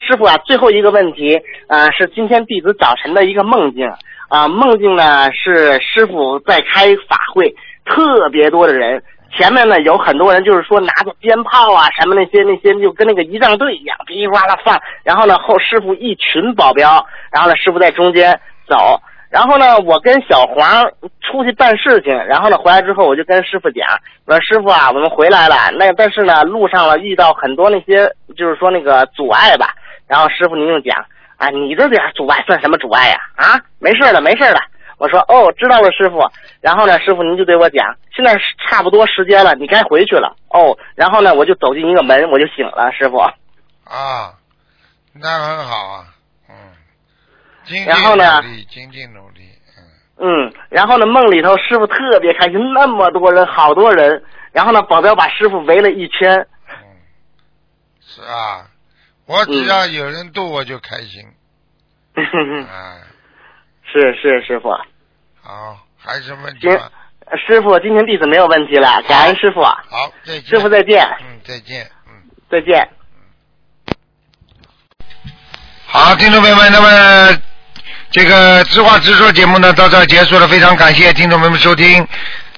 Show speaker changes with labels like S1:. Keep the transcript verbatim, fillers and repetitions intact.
S1: 师傅啊，最后一个问题啊、呃，是今天弟子早晨的一个梦境啊、呃，梦境呢是师傅在开法会，特别多的人，前面呢有很多人就是说拿着鞭炮啊什么那些那些就跟那个仪仗队一样噼里啪啦放，然后呢后师傅一群保镖，然后呢师傅在中间走。然后呢，我跟小黄出去办事情，然后呢回来之后我就跟师傅讲，我说师傅啊，我们回来了，那但是呢路上了遇到很多那些就是说那个阻碍吧，然后师傅您就讲啊，你这点阻碍算什么阻碍呀？啊，啊没事了没事了。我说哦，知道了师傅。然后呢师傅您就对我讲，现在差不多时间了，你该回去了。哦，然后呢我就走进一个门，我就醒了，师傅。
S2: 啊，那很好啊。
S1: 然后呢，
S2: 精进努力，
S1: 嗯，嗯，然后呢，梦里头师傅特别开心，那么多人，好多人，然后呢，保镖把师傅围了一圈。
S2: 嗯，是啊，我只要有人渡我就开心。
S1: 嗯，
S2: 啊，
S1: 是是师傅。
S2: 好，还有什么问题吗？
S1: 师傅，今天弟子没有问题了，感恩师傅。
S2: 好，再见。
S1: 师傅再见。
S2: 嗯，再见。嗯，
S1: 再见。
S2: 好，听众朋友们，那么。这个知话直说节目呢到这儿结束了，非常感谢听众朋友们收听。